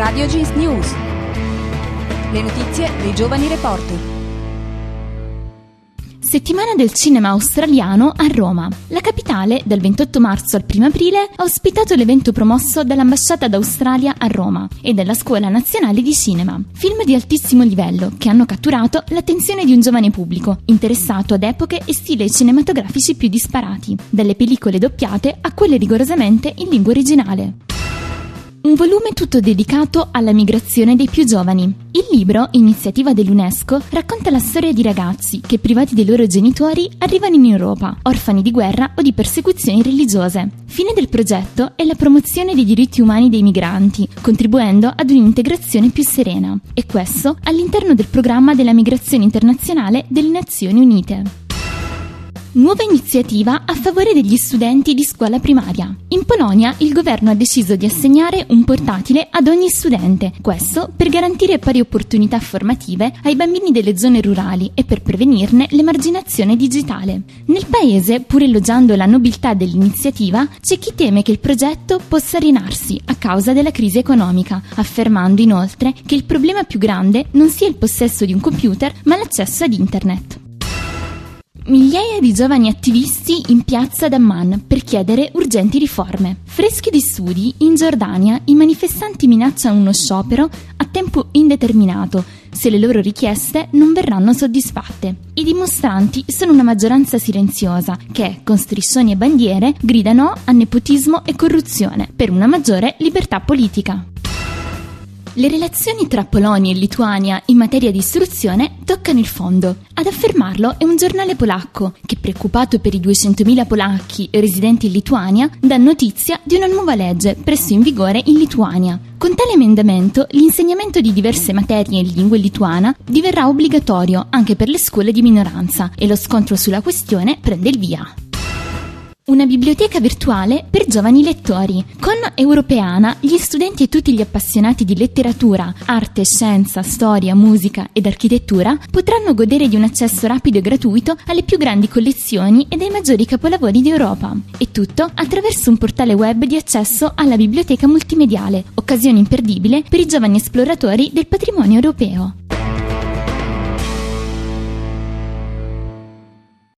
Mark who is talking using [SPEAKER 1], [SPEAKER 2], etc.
[SPEAKER 1] Radio Jeans News. Le notizie dei giovani reporter.
[SPEAKER 2] Settimana del cinema australiano a Roma. La capitale, dal 28 marzo al 1 aprile, ha ospitato l'evento promosso dall'Ambasciata d'Australia a Roma e dalla Scuola Nazionale di Cinema. Film di altissimo livello che hanno catturato l'attenzione di un giovane pubblico, interessato ad epoche e stili cinematografici più disparati, dalle pellicole doppiate a quelle rigorosamente in lingua originale. Un volume tutto dedicato alla migrazione dei più giovani. Il libro, iniziativa dell'UNESCO, racconta la storia di ragazzi che, privati dei loro genitori, arrivano in Europa, orfani di guerra o di persecuzioni religiose. Fine del progetto è la promozione dei diritti umani dei migranti, contribuendo ad un'integrazione più serena. E questo all'interno del programma della migrazione internazionale delle Nazioni Unite. Nuova iniziativa a favore degli studenti di scuola primaria. In Polonia il governo ha deciso di assegnare un portatile ad ogni studente, questo per garantire pari opportunità formative ai bambini delle zone rurali e per prevenirne l'emarginazione digitale. Nel paese, pur elogiando la nobiltà dell'iniziativa, c'è chi teme che il progetto possa arenarsi a causa della crisi economica, affermando inoltre che il problema più grande non sia il possesso di un computer, ma l'accesso ad internet. Migliaia di giovani attivisti in piazza ad Amman per chiedere urgenti riforme. Freschi di studi, in Giordania i manifestanti minacciano uno sciopero a tempo indeterminato se le loro richieste non verranno soddisfatte. I dimostranti sono una maggioranza silenziosa che, con striscioni e bandiere, gridano a nepotismo e corruzione per una maggiore libertà politica. Le relazioni tra Polonia e Lituania in materia di istruzione toccano il fondo. Ad affermarlo è un giornale polacco che, preoccupato per i 200.000 polacchi residenti in Lituania, dà notizia di una nuova legge presto in vigore in Lituania. Con tale emendamento, l'insegnamento di diverse materie in lingua lituana diverrà obbligatorio anche per le scuole di minoranza e lo scontro sulla questione prende il via. Una biblioteca virtuale per giovani lettori. Con Europeana, gli studenti e tutti gli appassionati di letteratura, arte, scienza, storia, musica ed architettura potranno godere di un accesso rapido e gratuito alle più grandi collezioni e ai maggiori capolavori d'Europa. E tutto attraverso un portale web di accesso alla biblioteca multimediale, occasione imperdibile per i giovani esploratori del patrimonio europeo.